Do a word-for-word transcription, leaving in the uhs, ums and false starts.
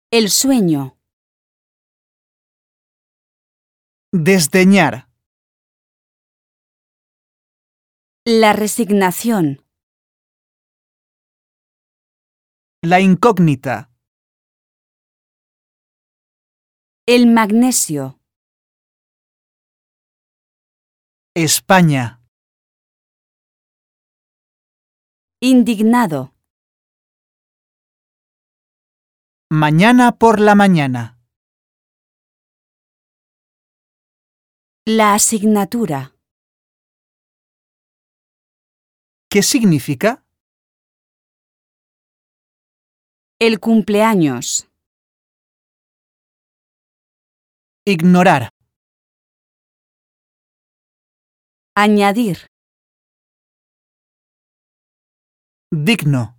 El sueño. Desdeñar. La resignación. La incógnita. El magnesio. España. Indignado. Mañana por la mañana. La asignatura. ¿Qué significa? El cumpleaños. Ignorar. Añadir. Digno.